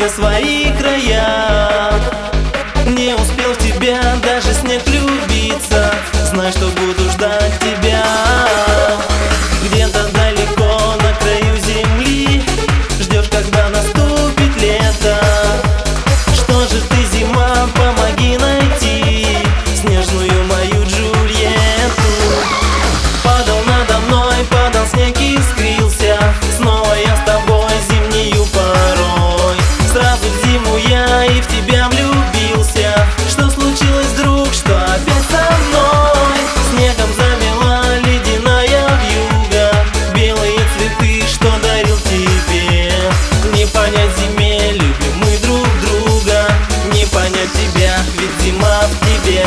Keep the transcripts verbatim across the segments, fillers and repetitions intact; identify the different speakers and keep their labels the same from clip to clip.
Speaker 1: мне свои края. Не успел в тебя даже снег влюбиться. Знай, что буду ждать тебя где-то далеко на краю земли. Ждешь, когда наступит лето. Что же ты, зима, помоги найти снежную мою Джульетту. Падал надо мной, падал снег и искрился. Снова я с тобой зимнею порой. Сразу в зиму я и в тебя влюбился. Что случилось, друг, что опять со мной? Снегом замела ледяная вьюга. Белые цветы, что дарил тебе. Не понять зиме, любим мы друг друга. Не понять тебя, ведь зима в тебе.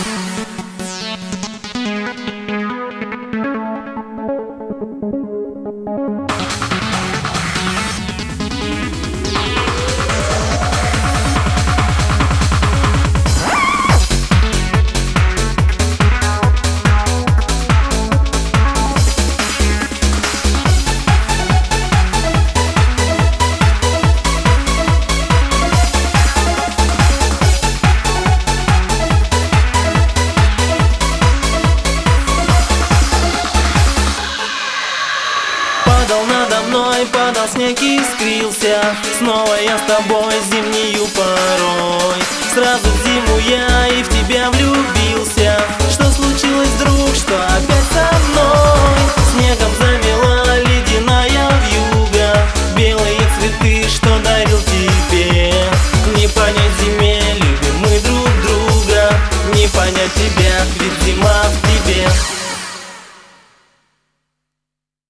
Speaker 1: Падал надо мной, падал снег и искрился. Снова я с тобой зимнею порой. Сразу в зиму я и в тебя влюбился. Что